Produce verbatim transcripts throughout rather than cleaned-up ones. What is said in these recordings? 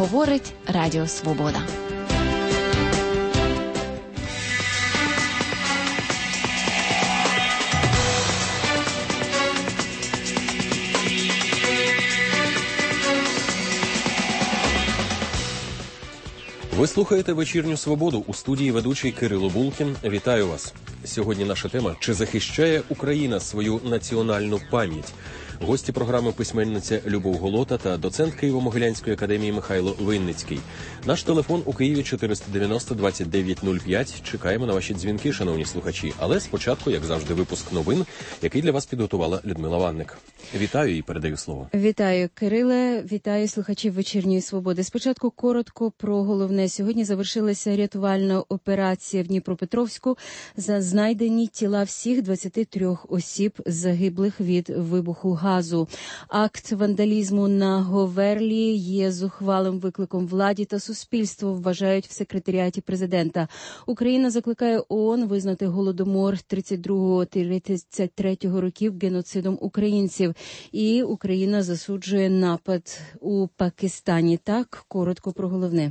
Говорить Радіо Свобода. Ви слухаєте «Вечірню Свободу», у студії ведучий Кирило Булкін. Вітаю вас. Сьогодні наша тема – чи захищає Україна свою національну пам'ять? Гості програми – письменниця Любов Голота та доцент Києво-Могилянської академії Михайло Винницький. Наш телефон у Києві чотириста дев'яносто двадцять дев'ять нуль п'ять. Чекаємо на ваші дзвінки, шановні слухачі. Але спочатку, як завжди, випуск новин, який для вас підготувала Людмила Ванник. Вітаю і передаю слово. Вітаю, Кириле. Вітаю слухачів «Вечірньої Свободи». Спочатку коротко про головне. Сьогодні завершилася рятувальна операція в Дніпропетровську. За знайдені тіла всіх двадцяти трьох осіб, загиблих від вибуху газу. Акт вандалізму на Говерлі є зухвалим викликом владі та суспільству, вважають в секретаріаті президента. Україна закликає ООН визнати Голодомор тридцять другого - тридцять третього років геноцидом українців. І Україна засуджує напад у Пакистані. Так, коротко про головне.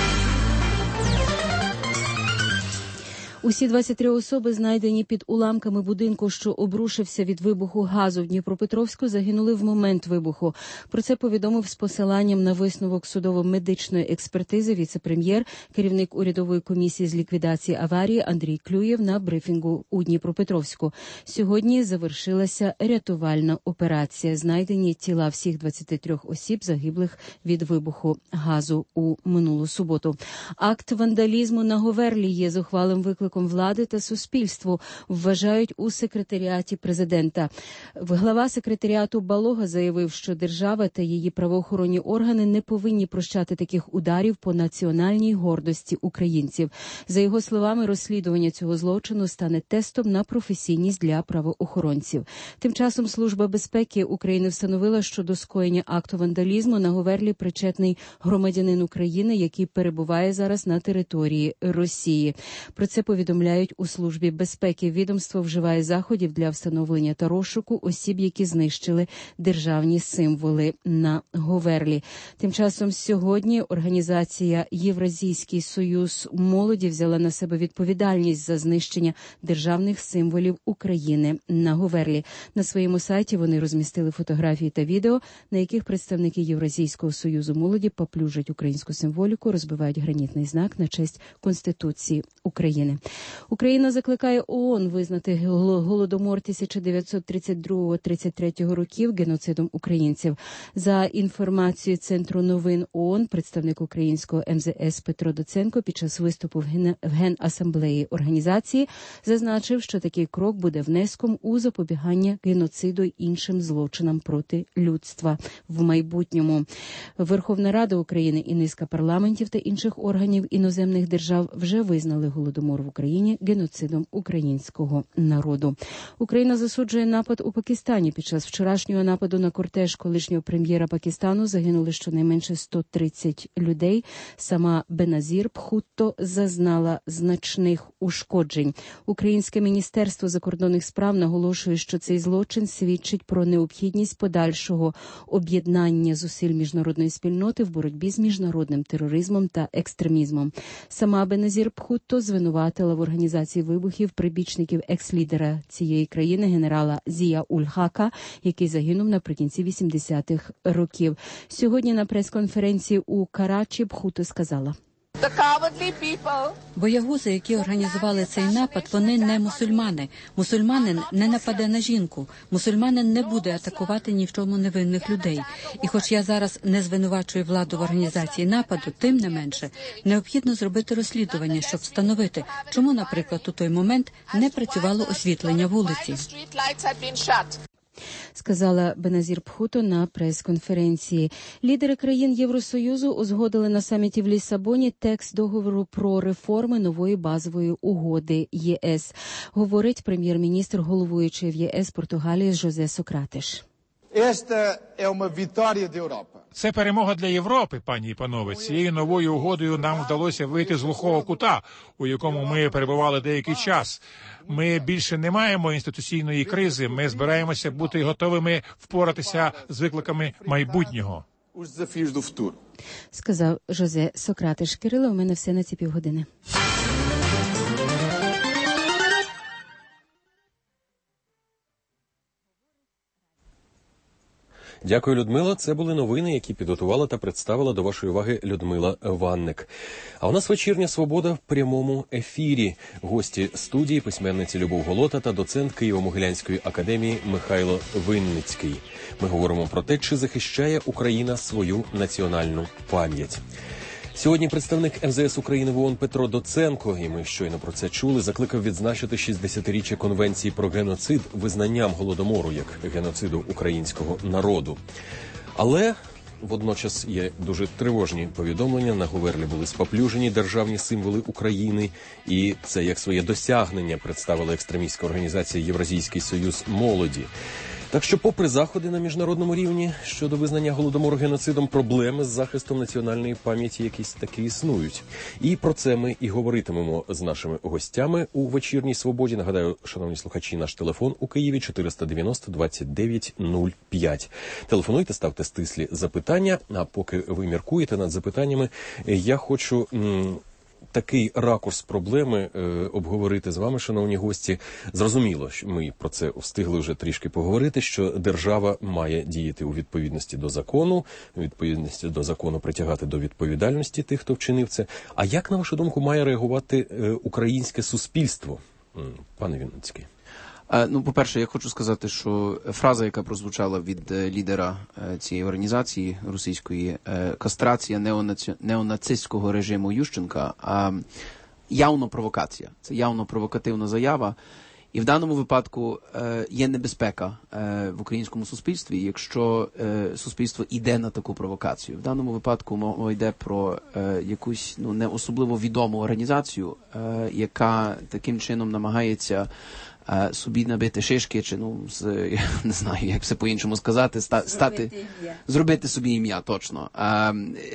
Усі двадцять три особи, знайдені під уламками будинку, що обрушився від вибуху газу в Дніпропетровську, загинули в момент вибуху. Про це повідомив з посиланням на висновок судово-медичної експертизи віце-прем'єр, керівник урядової комісії з ліквідації аварії Андрій Клюєв на брифінгу у Дніпропетровську. Сьогодні завершилася рятувальна операція. Знайдені тіла всіх двадцяти трьох осіб, загиблих від вибуху газу у минулу суботу. Акт вандалізму на Говерлі є зухвалим викликом влади та суспільству, вважають у секретаріаті президента. Глава секретаріату Балога заявив, що держава та її правоохоронні органи не повинні прощати таких ударів по національній гордості українців. За його словами, розслідування цього злочину стане тестом на професійність для правоохоронців. Тим часом Служба безпеки України встановила, що до скоєння акту вандалізму на Говерлі причетний громадянин України, який перебуває зараз на території Росії. Про це повідомляють Повідомляють у Службі безпеки. Відомство вживає заходів для встановлення та розшуку осіб, які знищили державні символи на Говерлі. Тим часом сьогодні організація Євразійський союз молоді взяла на себе відповідальність за знищення державних символів України на Говерлі. На своєму сайті вони розмістили фотографії та відео, на яких представники Євразійського союзу молоді поплюжать українську символіку, розбивають гранітний знак на честь Конституції України. Україна закликає ООН визнати Голодомор тисяча дев'ятсот тридцять другого - тридцять третього років геноцидом українців. За інформацією Центру новин ООН, представник українського ем зе ес Петро Доценко під час виступу в, ген... в Генасамблеї організації зазначив, що такий крок буде внеском у запобігання геноциду й іншим злочинам проти людства в майбутньому. Верховна Рада України і низка парламентів та інших органів іноземних держав вже визнали Голодомор в Україні геноцидом українського народу. Україна засуджує напад у Пакистані. Під час вчорашнього нападу на кортеж колишнього прем'єра Пакистану загинули щонайменше сто тридцять людей. Сама Беназір Бхутто зазнала значних ушкоджень. Українське Міністерство закордонних справ наголошує, що цей злочин свідчить про необхідність подальшого об'єднання зусиль міжнародної спільноти в боротьбі з міжнародним тероризмом та екстремізмом. Сама Беназір Бхутто звинуватила в організації вибухів прибічників екс-лідера цієї країни генерала Зія-уль-Хака, який загинув наприкінці вісімдесятих років. Сьогодні на прес-конференції у Карачі Бхутто сказала: боягузи, які організували цей напад, вони не мусульмани. Мусульманин не нападе на жінку. Мусульманин не буде атакувати ні в чому невинних людей. І хоч я зараз не звинувачую владу в організації нападу, тим не менше, необхідно зробити розслідування, щоб встановити, чому, наприклад, у той момент не працювало освітлення вулиці. Сказала Беназір Бхутто на прес-конференції. Лідери країн Євросоюзу узгодили на саміті в Лісабоні текст договору про реформи нової базової угоди ЄС, говорить прем'єр-міністр головуючої в ЄС Португалії Жозе Сократеш. Це перемога для Європи, пані і панове. Цією новою угодою нам вдалося вийти з глухого кута, у якому ми перебували деякий час. Ми більше не маємо інституційної кризи, ми збираємося бути готовими впоратися з викликами майбутнього. Сказав Жозе Сократиш. Кирило, у мене все на ці півгодини. Дякую, Людмила. Це були новини, які підготувала та представила до вашої уваги Людмила Ванник. А у нас вечірня свобода в прямому ефірі. Гості студії, письменниці Любов Голота та доцент Києво-Могилянської академії Михайло Винницький. Ми говоримо про те, чи захищає Україна свою національну пам'ять. Сьогодні представник ем зе ес України в ООН Петро Доценко, і ми щойно про це чули, закликав відзначити шістдесятиріччя Конвенції про геноцид визнанням Голодомору як геноциду українського народу. Але водночас є дуже тривожні повідомлення. На Говерлі були споплюжені державні символи України, і це як своє досягнення представила екстремістська організація Євразійський союз молоді. Так що, попри заходи на міжнародному рівні щодо визнання Голодомору геноцидом, проблеми з захистом національної пам'яті якісь таки існують. І про це ми і говоритимемо з нашими гостями у вечірній свободі. Нагадаю, шановні слухачі, наш телефон у Києві чотириста дев'яносто двадцять дев'ять нуль п'ять. Телефонуйте, ставте стислі запитання, а поки ви міркуєте над запитаннями, я хочу М- такий ракурс проблеми е, обговорити з вами, шановні гості. Зрозуміло, що ми про це встигли вже трішки поговорити, що держава має діяти у відповідності до закону, у відповідності до закону притягати до відповідальності тих, хто вчинив це. А як, на вашу думку, має реагувати е, українське суспільство, пане Вінницький? Ну, по-перше, я хочу сказати, що фраза, яка прозвучала від лідера цієї організації російської, кастрація неонаці... неонацистського режиму Ющенка, явно провокація. Це явно провокативна заява. І в даному випадку є небезпека в українському суспільстві, якщо суспільство йде на таку провокацію. В даному випадку мова йде про якусь ну, не особливо відому організацію, яка таким чином намагається собі набити шишки, чи, ну, з, я не знаю, як все по-іншому сказати, ста, стати, зробити собі ім'я, точно. А,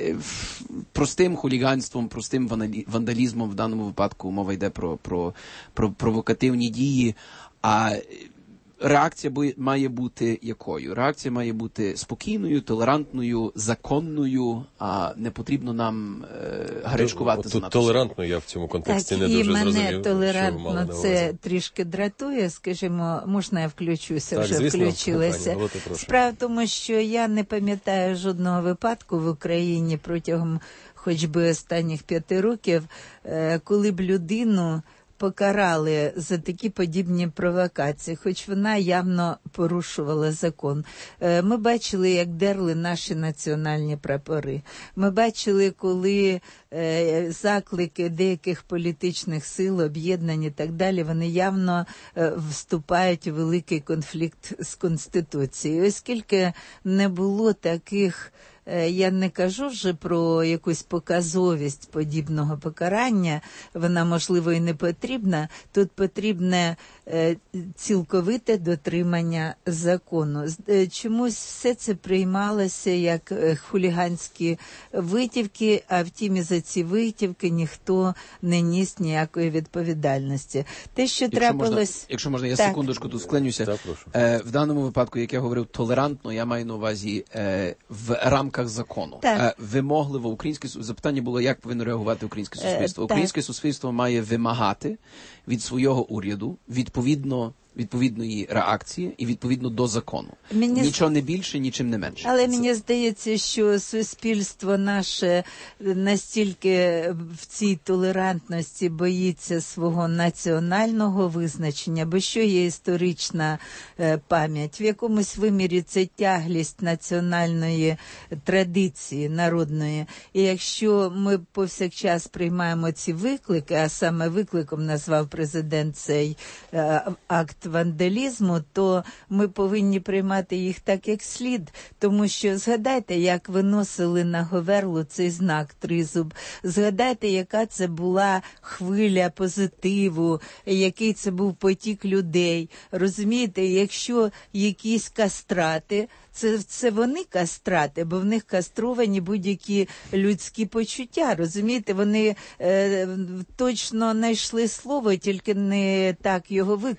простим хуліганством, простим вандалізмом в даному випадку мова йде про, про, про провокативні дії, а реакція має бути якою? Реакція має бути спокійною, толерантною, законною, а не потрібно нам е, гарячкувати тут занадто. Толерантно я в цьому контексті так, не дуже зрозумів. І мене толерантно це трішки дратує, скажімо, можна я включуся, так, вже звісно, включилася. Справа в тому, що я не пам'ятаю жодного випадку в Україні протягом хоч би останніх п'яти років, коли б людину покарали за такі подібні провокації, хоч вона явно порушувала закон. Ми бачили, як дерли наші національні прапори. Ми бачили, коли заклики деяких політичних сил, об'єднань і так далі, вони явно вступають у великий конфлікт з Конституцією. Оскільки не було таких, я не кажу вже про якусь показовість подібного покарання, вона, можливо, і не потрібна. Тут потрібне цілковите дотримання закону. Чомусь все це приймалося як хуліганські витівки, а втім і за ці витівки ніхто не ніс ніякої відповідальності. Те, що якщо трапилось... Можна, якщо можна, я так. секундочку тут склонюся. Так, е, в даному випадку, як я говорив, толерантно, я маю на увазі е, в рамках закону. Е, вимогливо, українське запитання було, як повинно реагувати українське суспільство. Е, українське суспільство має вимагати від свого уряду відповідно відповідної реакції і відповідно до закону. Мені... Нічого не більше, нічим не менше. Але Це... мені здається, що суспільство наше настільки в цій толерантності боїться свого національного визначення, бо що є історична е, пам'ять? В якомусь вимірі це тяглість національної традиції народної. І якщо ми повсякчас приймаємо ці виклики, а саме викликом назвав президент цей е, акт вандалізму, то ми повинні приймати їх так, як слід. Тому що згадайте, як виносили на Говерлу цей знак тризуб. Згадайте, яка це була хвиля позитиву, який це був потік людей. Розумієте, якщо якісь кастрати, Це, це вони кастрати, бо в них кастровані будь-які людські почуття, розумієте? Вони е, точно знайшли слово, тільки не так його використали.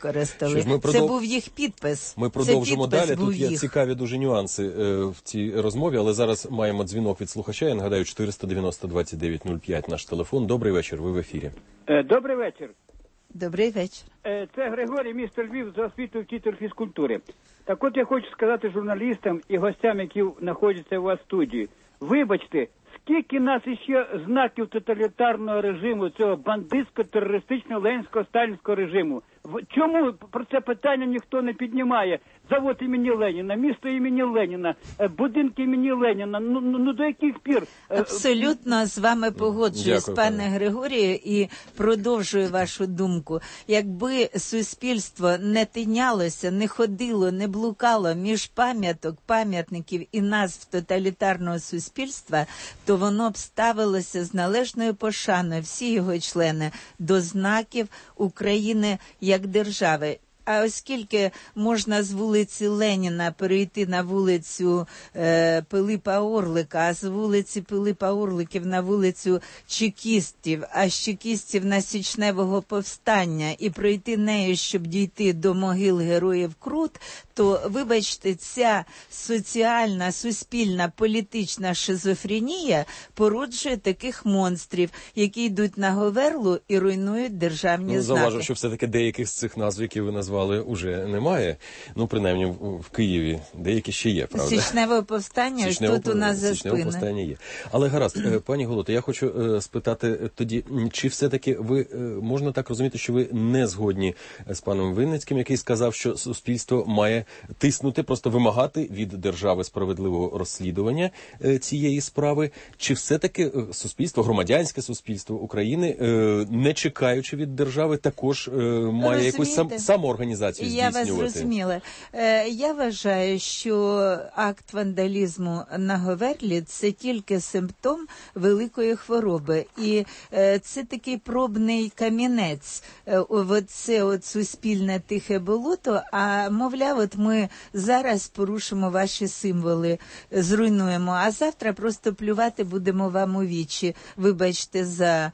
підписували. Продов... Це був їх підпис. Ми продовжимо підпис далі. Тут є їх. цікаві дуже нюанси е, в цій розмові, але зараз маємо дзвінок від слухача. Я нагадаю, чотириста дев'яносто двадцять дев'ять нуль п'ять наш телефон. Добрий вечір, ви в ефірі. Добрий вечір. Добрий вечір. Це Григорій, місто Львів, за освітою вчитель фізкультури. Так от я хочу сказати журналістам і гостям, які знаходяться у вас в студії. Вибачте, скільки нас іще знаків тоталітарного режиму, цього бандитсько-терористичного ленінсько-сталінського режиму? Чому про це питання ніхто не піднімає? Завод імені Леніна, місто імені Леніна, будинки імені Леніна. Ну, ну до яких пір? Абсолютно з вами погоджуюсь, Дякую, пане пане Григорію, і продовжую вашу думку. Якби суспільство не тинялося, не ходило, не блукало між пам'яток, пам'ятників і назв тоталітарного суспільства, то воно б ставилося з належною пошаною, всі його члени, до знаків України як держави. А оскільки можна з вулиці Леніна перейти на вулицю е, Пилипа Орлика, а з вулиці Пилипа Орликів на вулицю Чекістів, а з Чекістів на Січневого повстання і пройти нею, щоб дійти до могил героїв Крут, то, вибачте, ця соціальна, суспільна, політична шизофренія породжує таких монстрів, які йдуть на Говерлу і руйнують державні ну, знаки. Заважу, що все-таки деяких з цих назв, які ви назвали, уже немає. Ну, принаймні, в, в Києві деякі ще є, правда? Січневе повстання, Січневе, тут у нас за Січневе спини. повстання є. Але гаразд, пані Голото, я хочу е, спитати тоді, чи все-таки ви, е, можна так розуміти, що ви не згодні з паном Винницьким, який сказав, що суспільство має тиснути, просто вимагати від держави справедливого розслідування е, цієї справи, чи все-таки е, суспільство, громадянське суспільство України, е, не чекаючи від держави, також е, має Розумієте? якусь сам, самоорганізацію Я здійснювати? вас зрозуміла. Е, я вважаю, що акт вандалізму на Говерлі – це тільки симптом великої хвороби. І е, це такий пробний камінець. Е, оце от суспільне тихе болото, а мовляв, от ми зараз порушимо ваші символи, зруйнуємо, а завтра просто плювати будемо вам у вічі. Вибачте за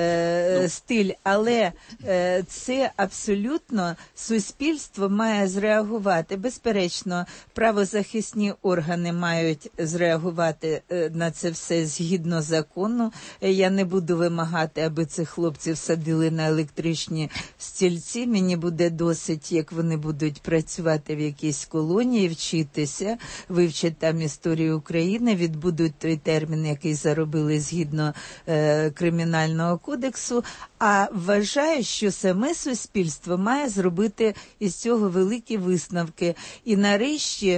е, ну. стиль, але е, це абсолютно суспільство має зреагувати. Безперечно, правозахисні органи мають зреагувати на це все згідно закону. Я не буду вимагати, аби цих хлопців садили на електричні стільці. Мені буде досить, як вони будуть працювати в якійсь колонії, вчитися, вивчать там історію України, відбудуть той термін, який заробили згідно е, Кримінального кодексу. А вважаю, що саме суспільство має зробити із цього великі висновки. І нарешті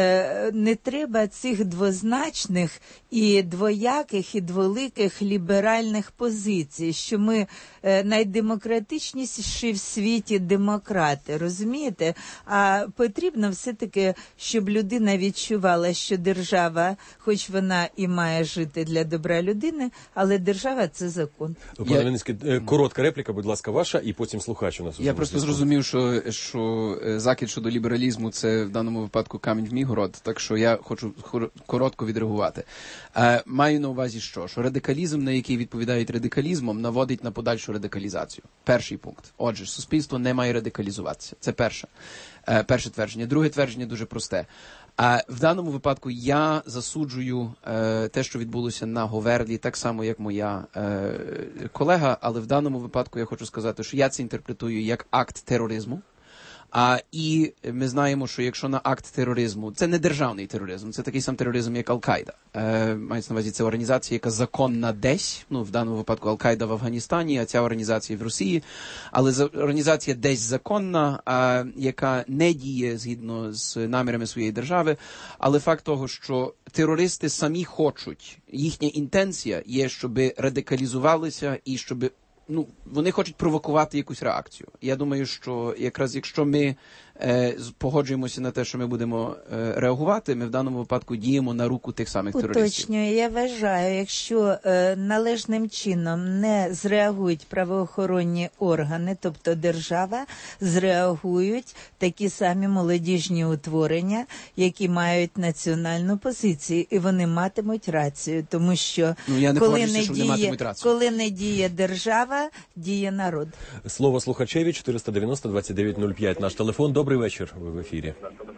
е, не треба цих двозначних і двояких, і дволиких ліберальних позицій, що ми е, найдемократичніші в світі демократи, розумієте? А потрібно все-таки, щоб людина відчувала, що держава, хоч вона і має жити для добра людини, але держава – це закон. Пане Я... Винницький, коротка репліка, будь ласка, ваша, і потім слухач у нас. Я просто зрозумів, що, що закид щодо лібералізму – це в даному випадку камінь в мій город, так що я хочу коротко відреагувати. Е, маю на увазі що? Що радикалізм, на який відповідають радикалізмом, наводить на подальшу радикалізацію. Перший пункт. Отже, суспільство не має радикалізуватися. Це перше. Е, перше твердження. Друге твердження дуже просте. А в даному випадку я засуджую е, те, що відбулося на Говерлі, так само, як моя е, колега, але в даному випадку я хочу сказати, що я це інтерпретую як акт тероризму. А, і ми знаємо, що якщо на акт тероризму, це не державний тероризм, це такий сам тероризм, як Аль-Каїда. Е, мається на увазі, це організація, яка законна десь, ну, в даному випадку Аль-Каїда в Афганістані, а ця організація в Росії, але за, організація десь законна, а, яка не діє згідно з намірами своєї держави, але факт того, що терористи самі хочуть, їхня інтенція є, щоб радикалізувалися і щоб ну, вони хочуть провокувати якусь реакцію. Я думаю, що якраз якщо ми погоджуємося на те, що ми будемо реагувати, ми в даному випадку діємо на руку тих самих терористів. Уточнюю, я вважаю, якщо е, належним чином не зреагують правоохоронні органи, тобто держава, зреагують такі самі молодіжні утворення, які мають національну позицію, і вони матимуть рацію, тому що, ну, я не коли, погоджуся, не що діє, вони матимуть рацію. коли не діє держава, діє народ. Слово слухачеві, чотириста дев'яносто двадцять дев'ять нуль п'ять, наш телефон. Добрий вечір, ви в ефірі.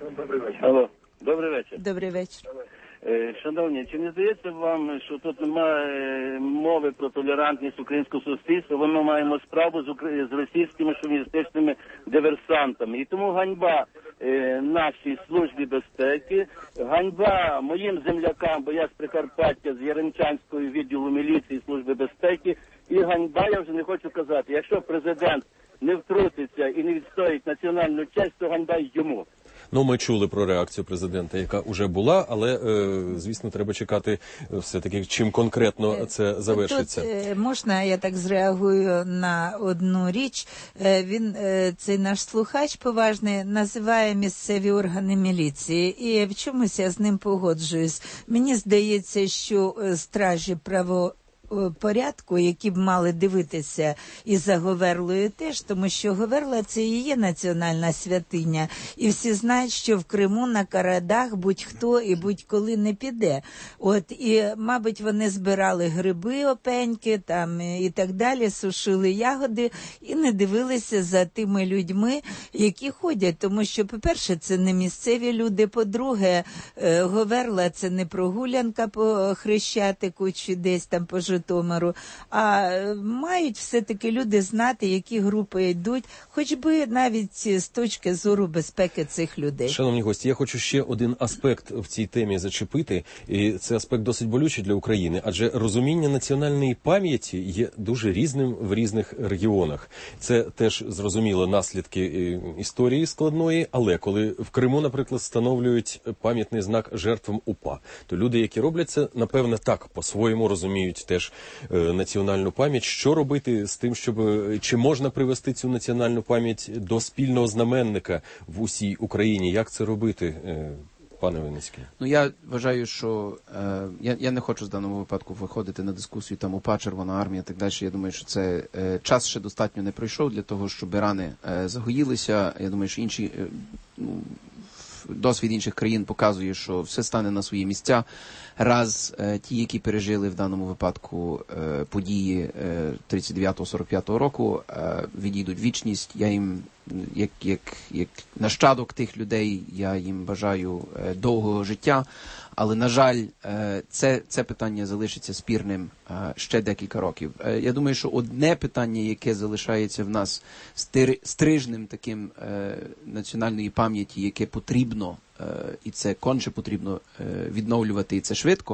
Алло, добрий вечір. Добрий вечір. Шановні, чи не здається вам, що тут немає мови про толерантність українського суспільства, бо ми маємо справу з, укр... з російськими шовіністичними диверсантами. І тому ганьба е, нашій службі безпеки, ганьба моїм землякам, бо я з Прикарпаття, з Яремчанського відділу міліції служби безпеки, і ганьба, я вже не хочу казати, якщо президент не втрутиться і не відстоїть національну честь, то ганьба й йому. Ну, ми чули про реакцію президента, яка вже була, але, е, звісно, треба чекати все-таки, чим конкретно це завершиться. Тут, е, можна, я так зреагую на одну річ. Е, він, е, цей наш слухач поважний, називає місцеві органи міліції. І в чомусь я з ним погоджуюсь. Мені здається, що стражі право порядку, які б мали дивитися і за Говерлою теж, тому що Говерла – це і є національна святиня. І всі знають, що в Криму на Карадах будь-хто і будь-коли не піде. От, і, мабуть, вони збирали гриби, опеньки там і так далі, сушили ягоди і не дивилися за тими людьми, які ходять. Тому що, по-перше, це не місцеві люди, по-друге, Говерла – це не прогулянка по Хрещатику чи десь там по Житомиру, а мають все-таки люди знати, які групи йдуть, хоч би навіть з точки зору безпеки цих людей. Шановні гості, я хочу ще один аспект в цій темі зачепити, і це аспект досить болючий для України, адже розуміння національної пам'яті є дуже різним в різних регіонах. Це теж, зрозуміло, наслідки історії складної, але коли в Криму, наприклад, встановлюють пам'ятний знак жертвам УПА, то люди, які роблять це, напевне, так, по-своєму розуміють теж національну пам'ять. Що робити з тим, щоб чи можна привести цю національну пам'ять до спільного знаменника в усій Україні? Як це робити, пане Винницький? Ну, я вважаю, що е, я, я не хочу в даному випадку виходити на дискусію там УПА, Червона армія і так далі. Я думаю, що це е, час ще достатньо не пройшов для того, щоб рани е, загоїлися. Я думаю, що інші е, ну, досвід інших країн показує, що все стане на свої місця. Раз е, ті, які пережили в даному випадку е, події е, тридцять дев'ятого сорок п'ятого року, е, відійдуть вічність. Я їм, як, як, як нащадок тих людей, я їм бажаю е, довгого життя. Але, на жаль, е, це, це питання залишиться спірним е, ще декілька років. Е, я думаю, що одне питання, яке залишається в нас стир, стрижним таким е, національної пам'яті, яке потрібно, е, і це конче потрібно е, відновлювати, і це швидко,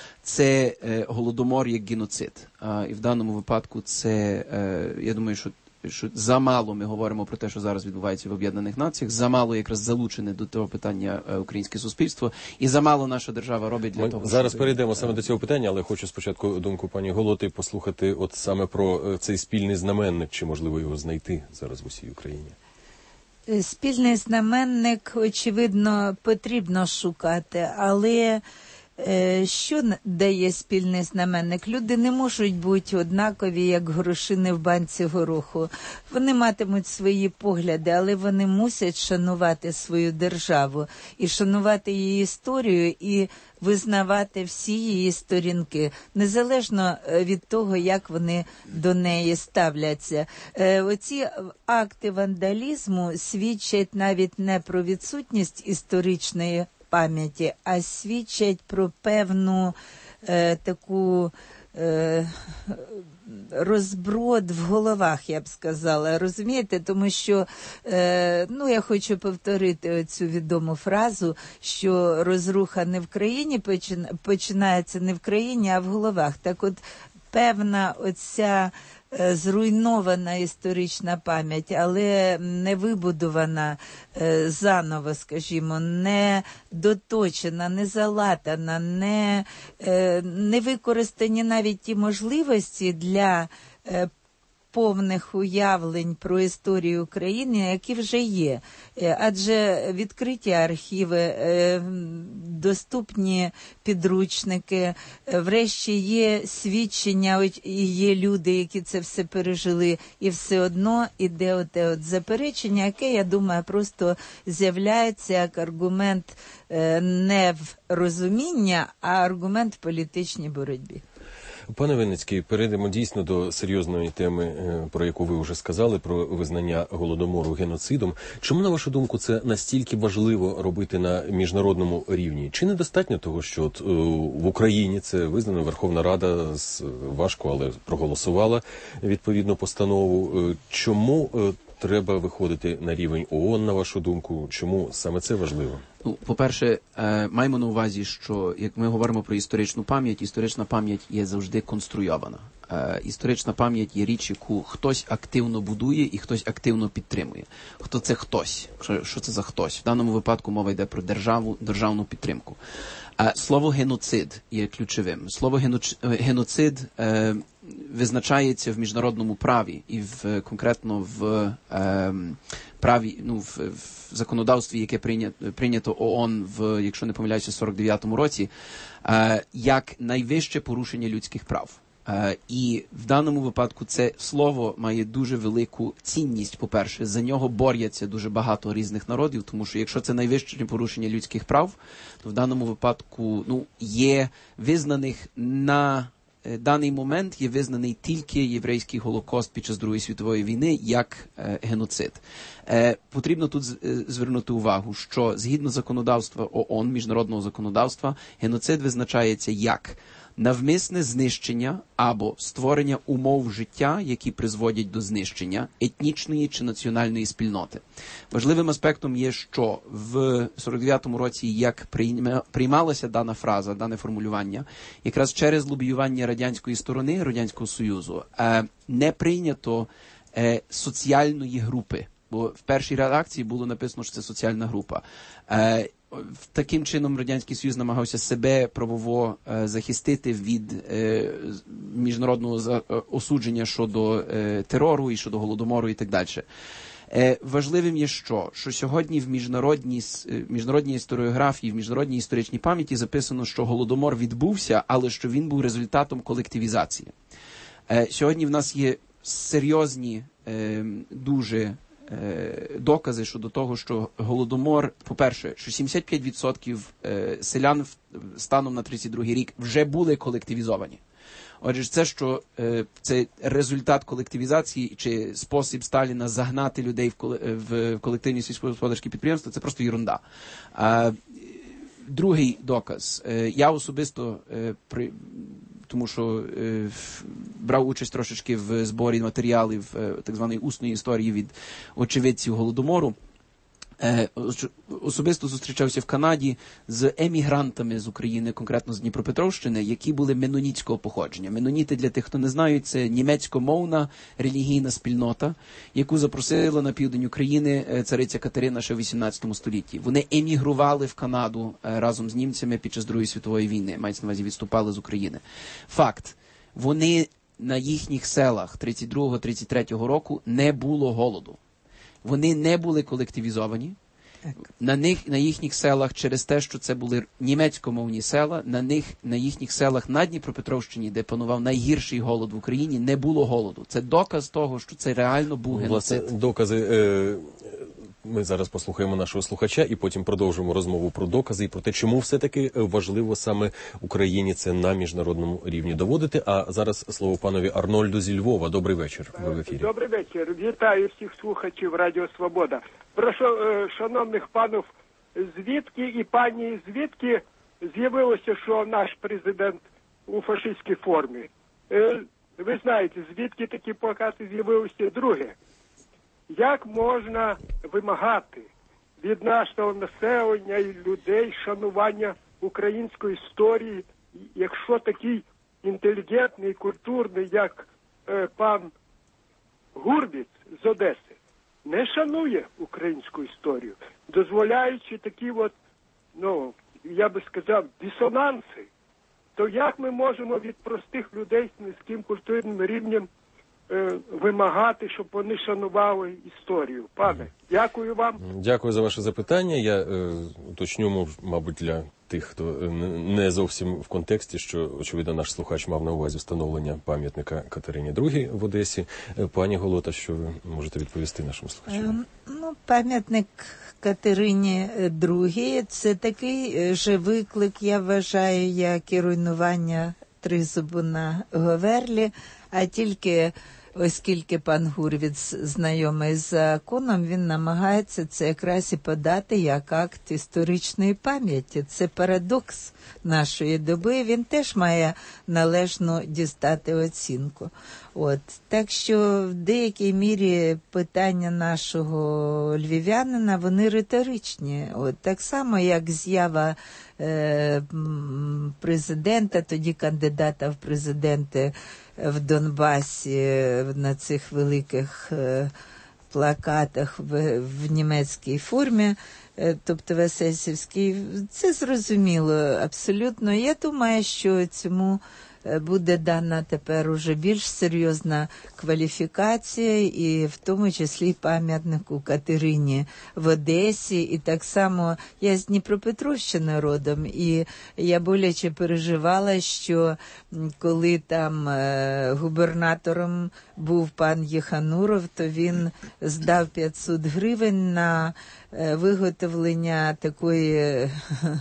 це е, Голодомор як геноцид. Е, і в даному випадку це, е, я думаю, що що замало ми говоримо про те, що зараз відбувається в Об'єднаних Націях, замало якраз залучене до того питання українське суспільство, і замало наша держава робить для ми того, зараз щоб... перейдемо саме до цього питання, але хочу спочатку думку пані Голоти послухати от саме про цей спільний знаменник, чи можливо його знайти зараз в усій Україні. Спільний знаменник, очевидно, потрібно шукати, але що дає спільний знаменник? Люди не можуть бути однакові, як горошини в банці гороху. Вони матимуть свої погляди, але вони мусять шанувати свою державу і шанувати її історію і визнавати всі її сторінки, незалежно від того, як вони до неї ставляться. Оці акти вандалізму свідчать навіть не про відсутність історичної пам'яті, а свідчать про певну е, таку е, розброд в головах, я б сказала. Розумієте? Тому що, е, ну, я хочу повторити цю відому фразу, що розруха не в країні почина, починається не в країні, а в головах. Так от, певна оця зруйнована історична пам'ять, але не вибудована е, заново, скажімо, не доточена, не залатана, не, е, не використані навіть ті можливості для е, повних уявлень про історію України, які вже є. Адже відкриті архіви, доступні підручники, врешті є свідчення, і є люди, які це все пережили, і все одно іде оте от заперечення, яке, я думаю, просто з'являється як аргумент не в розуміння, а аргумент в політичній боротьбі. Пане Винницький, перейдемо дійсно до серйозної теми, про яку ви вже сказали, про визнання Голодомору геноцидом. Чому, на вашу думку, це настільки важливо робити на міжнародному рівні? Чи недостатньо того, що от, в Україні це визнано, Верховна Рада важко, але проголосувала відповідну постанову? Чому треба виходити на рівень ООН, на вашу думку? Чому саме це важливо? Ну, по-перше, маємо на увазі, що як ми говоримо про історичну пам'ять, історична пам'ять є завжди конструйована. Історична пам'ять є річ, яку хтось активно будує і хтось активно підтримує. Хто це хтось? Що це за хтось? В даному випадку мова йде про державу, державну підтримку. Слово «геноцид» є ключовим. Слово «геноцид» визначається в міжнародному праві і в, конкретно в праві, ну, в, в законодавстві, яке прийнято, прийнято ООН в, якщо не помиляюся, в сорок дев'ятому році, як найвище порушення людських прав. Uh, і в даному випадку це слово має дуже велику цінність, по-перше. За нього борються дуже багато різних народів, тому що якщо це найвище порушення людських прав, то в даному випадку ну, є визнаних на е, даний момент, є визнаний тільки єврейський Голокост під час Другої світової війни як е, геноцид. Е, потрібно тут з, е, звернути увагу, що згідно законодавства ООН, міжнародного законодавства, геноцид визначається як навмисне знищення або створення умов життя, які призводять до знищення етнічної чи національної спільноти. Важливим аспектом є, що в сорок дев'ятому році, як приймалася дана фраза, дане формулювання, якраз через лобіювання радянської сторони, Радянського Союзу, не прийнято соціальної групи. Бо в першій редакції було написано, що це соціальна група. Таким чином Радянський Союз намагався себе правово е, захистити від е, міжнародного за, е, осудження щодо е, терору і щодо Голодомору і так далі. Е, важливим є що? Що сьогодні в міжнародній, е, міжнародній історіографії, в міжнародній історичній пам'яті записано, що Голодомор відбувся, але що він був результатом колективізації. Е, сьогодні в нас є серйозні, е, дуже докази щодо того, що Голодомор, по-перше, що сімдесят п'ять відсотків селян станом на тридцять другий рік вже були колективізовані. Отже, це, що це результат колективізації чи спосіб Сталіна загнати людей в колективні сільськогосподарські підприємства, це просто єрунда. Другий доказ. Я особисто при тому що е, брав участь трошечки в зборі матеріалів е, так званої усної історії від очевидців Голодомору. Е, особисто зустрічався в Канаді з емігрантами з України, конкретно з Дніпропетровщини, які були менонітського походження. Меноніти, для тих, хто не знає, це німецькомовна релігійна спільнота, яку запросила на південь України цариця Катерина ще в вісімнадцятому столітті. Вони емігрували в Канаду разом з німцями під час Другої світової війни, мається на увазі, відступали з України. Факт. Вони на їхніх селах тридцять другого тридцять третього року не було голоду. Вони не були колективізовані. На них, на їхніх селах, через те, що це були німецькомовні села, на них, на їхніх селах на Дніпропетровщині, де панував найгірший голод в Україні, не було голоду. Це доказ того, що це реально був геноцид. Власне, докази... Е... Ми зараз послухаємо нашого слухача і потім продовжимо розмову про докази і про те, чому все-таки важливо саме Україні це на міжнародному рівні доводити. А зараз слово панові Арнольду зі Львова. Добрий вечір. Ви в ефірі. Добрий вечір. Вітаю всіх слухачів Радіо Свобода. Прошу, шановних панів, звідки і пані, звідки з'явилося, що наш президент у фашистській формі? Ви знаєте, звідки такі плакати з'явилися? Друге. Як можна вимагати від нашого населення і людей шанування української історії, якщо такий інтелігентний, культурний, як е, пан Гурбіц з Одеси, не шанує українську історію, дозволяючи такі от, ну, я би сказав, дисонанси, то як ми можемо від простих людей з низьким культурним рівнем е, вимагати, щоб вони шанували історію. Пане, дякую вам. Дякую за ваше запитання. Я е, уточню, мабуть, для тих, хто не зовсім в контексті, що, очевидно, наш слухач мав на увазі встановлення пам'ятника Катерині другій в Одесі. Пані Голота, що ви можете відповісти нашим слухачам? Ну, пам'ятник Катерині другій – це такий же виклик, я вважаю, як і руйнування тризубу на Говерлі, а тільки оскільки пан Гурвіц знайомий з законом, він намагається це якраз і подати як акт історичної пам'яті. Це парадокс нашої доби, він теж має належно дістати оцінку. От. Так що в деякій мірі питання нашого львів'янина, вони риторичні. От. Так само, як з'ява е, президента, тоді кандидата в президенти в Донбасі на цих великих е, плакатах в, в німецькій формі, е, тобто в есесівській, це зрозуміло абсолютно. Я думаю, що цьому буде дана тепер уже більш серйозна кваліфікація, і в тому числі пам'ятнику Катерині в Одесі. І так само я з Дніпропетровщини родом, і я боляче переживала, що коли там е, губернатором був пан Єхануров, то він здав п'ятсот гривень на е, виготовлення такої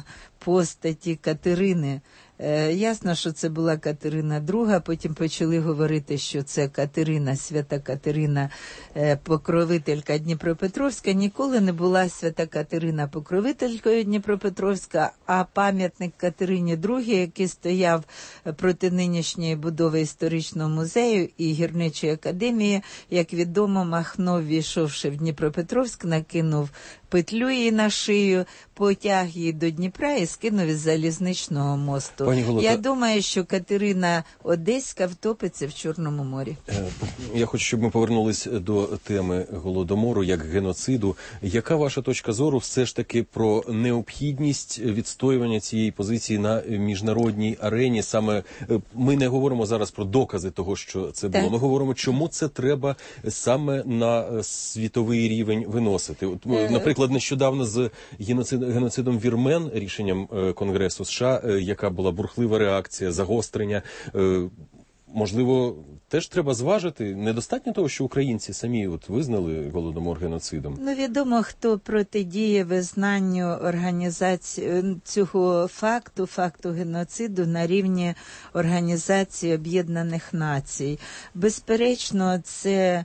постаті Катерини. Е, ясно, що це була Катерина друга, потім почали говорити, що це Катерина, свята Катерина, е, покровителька Дніпропетровська. Ніколи не була свята Катерина покровителькою Дніпропетровська, а пам'ятник Катерині другій, який стояв проти нинішньої будови історичного музею і гірничої академії, як відомо, Махно, війшовши в Дніпропетровськ, накинув петлю її на шию, потяг її до Дніпра і скинув із залізничного мосту. Голота, я думаю, що Катерина Одеська втопиться в Чорному морі. Я хочу, щоб ми повернулись до теми Голодомору як геноциду. Яка ваша точка зору все ж таки про необхідність відстоювання цієї позиції на міжнародній арені? Саме ми не говоримо зараз про докази того, що це було. Так. Ми говоримо, чому це треба саме на світовий рівень виносити. От, наприклад, нещодавно з геноцидом вірмен, рішенням Конгресу США, яка була бурхлива реакція, загострення. Можливо, теж треба зважити. Недостатньо того, що українці самі от визнали Голодомор геноцидом? Ну, відомо, хто протидіє визнанню організації цього факту, факту геноциду на рівні Організації Об'єднаних Націй. Безперечно, це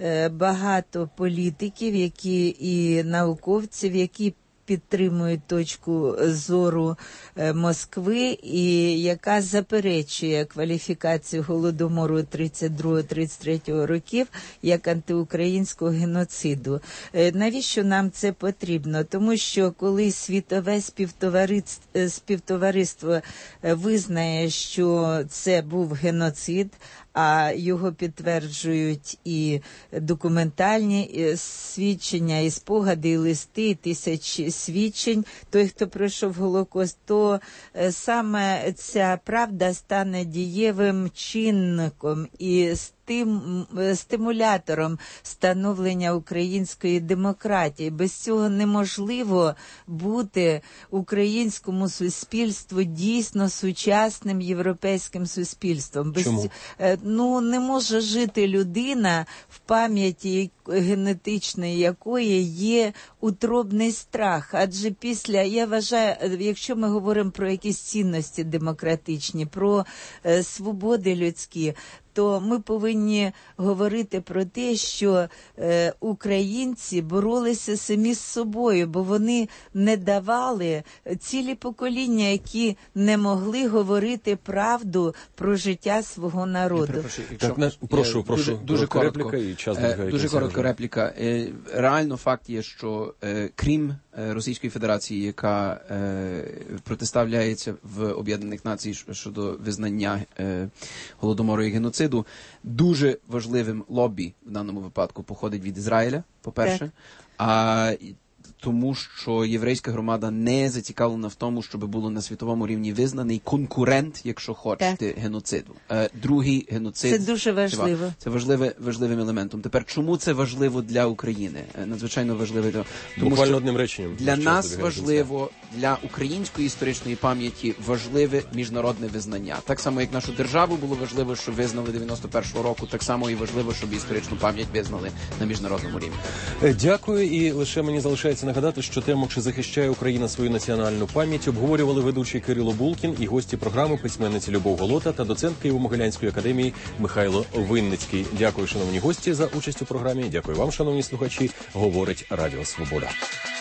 багато політиків, які і науковців, які підтримують точку зору Москви і яка заперечує кваліфікацію Голодомору тридцять другого тридцять третього років як антиукраїнського геноциду. Навіщо нам це потрібно? Тому що коли світове співтовариство, співтовариство визнає, що це був геноцид, а його підтверджують і документальні свідчення, і спогади, і листи, і тисячі свідчень, той, хто пройшов Голокост, то саме ця правда стане дієвим чинником і тим стимулятором становлення української демократії. Без цього неможливо бути українському суспільству дійсно сучасним європейським суспільством. Без Чому? Ну, не може жити людина, в пам'яті генетичної якої є утробний страх. Адже після, я вважаю, якщо ми говоримо про якісь цінності демократичні, про е, свободи людські, то ми повинні говорити про те, що е, українці боролися самі з собою, бо вони не давали цілі покоління, які не могли говорити правду про життя свого народу. Так, не, прошу, прошу, дуже, дуже коротко, репліка і час е, дуже коротка репліка. Е, реально факт є, що е, крім Російської Федерації, яка е, протиставляється в Об'єднаних Націй щодо визнання е, Голодомору і геноциду, дуже важливим лобі в даному випадку походить від Ізраїля, по-перше, так. А тому що єврейська громада не зацікавлена в тому, щоб було на світовому рівні визнаний конкурент, якщо хочете, так. геноциду. Е, другий геноцид. Це дуже важливо. Це важливе, важливим елементом. Тепер, чому це важливо для України? Е, надзвичайно важливо. Тому, Буквально що одним реченням. Для нас важливо, для української історичної пам'яті важливе міжнародне визнання. Так само, як нашу державу було важливо, щоб визнали дев'яносто першого року, так само і важливо, щоб історичну пам'ять визнали на міжнародному рівні. Е, дякую. І лише мені залишається нагадати, що тему «Чи захищає Україна свою національну пам'ять» обговорювали ведучий Кирило Булкін і гості програми письменниці Любов Голота та доцент Києво-Могилянської академії Михайло Винницький. Дякую, шановні гості, за участь у програмі. Дякую вам, шановні слухачі. Говорить Радіо Свобода.